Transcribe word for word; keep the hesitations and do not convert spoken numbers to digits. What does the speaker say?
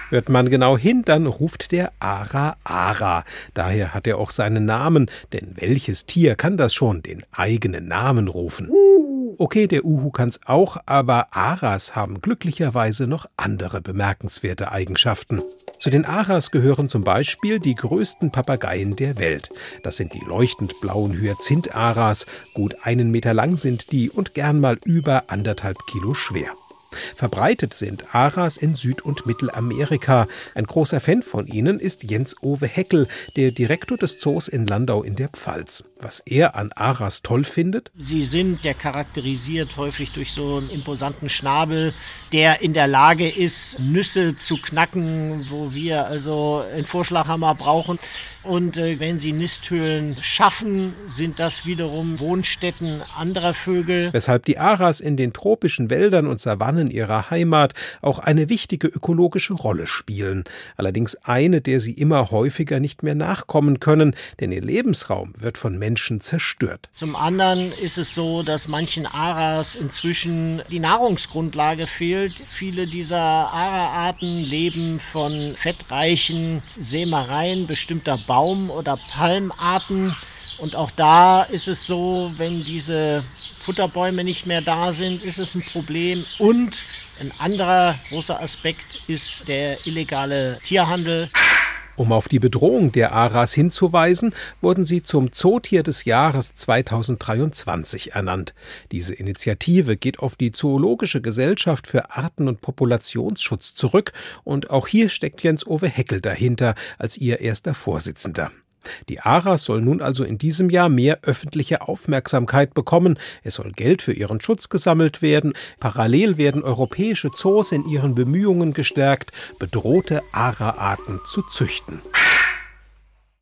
Hört man genau hin, dann ruft der Ara Ara. Daher hat er auch seinen Namen, denn welches Tier kann das schon, den eigenen Namen rufen? Okay, der Uhu kann's auch, aber Aras haben glücklicherweise noch andere bemerkenswerte Eigenschaften. Zu den Aras gehören zum Beispiel die größten Papageien der Welt. Das sind die leuchtend blauen Hyazinth-Aras. Gut einen Meter lang sind die und gern mal über anderthalb Kilo schwer. Verbreitet sind Aras in Süd- und Mittelamerika. Ein großer Fan von ihnen ist Jens-Ove Heckel, der Direktor des Zoos in Landau in der Pfalz. Was er an Aras toll findet? Sie sind ja charakterisiert häufig durch so einen imposanten Schnabel, der in der Lage ist, Nüsse zu knacken, wo wir also einen Vorschlaghammer brauchen. Und äh, wenn sie Nisthöhlen schaffen, sind das wiederum Wohnstätten anderer Vögel. Weshalb die Aras in den tropischen Wäldern und Savannen ihrer Heimat auch eine wichtige ökologische Rolle spielen. Allerdings eine, der sie immer häufiger nicht mehr nachkommen können, denn ihr Lebensraum wird von Menschen zerstört. Zum anderen ist es so, dass manchen Aras inzwischen die Nahrungsgrundlage fehlt. Viele dieser Ara-Arten leben von fettreichen Sämereien bestimmter Baum- oder Palmarten. Und auch da ist es so, wenn diese Futterbäume nicht mehr da sind, ist es ein Problem. Und ein anderer großer Aspekt ist der illegale Tierhandel. Um auf die Bedrohung der Aras hinzuweisen, wurden sie zum Zootier des Jahres zweitausenddreiundzwanzig ernannt. Diese Initiative geht auf die Zoologische Gesellschaft für Arten- und Populationsschutz zurück und auch hier steckt Jens-Ove Heckel dahinter als ihr erster Vorsitzender. Die Aras soll nun also in diesem Jahr mehr öffentliche Aufmerksamkeit bekommen. Es soll Geld für ihren Schutz gesammelt werden. Parallel werden europäische Zoos in ihren Bemühungen gestärkt, bedrohte Ara-Arten zu züchten.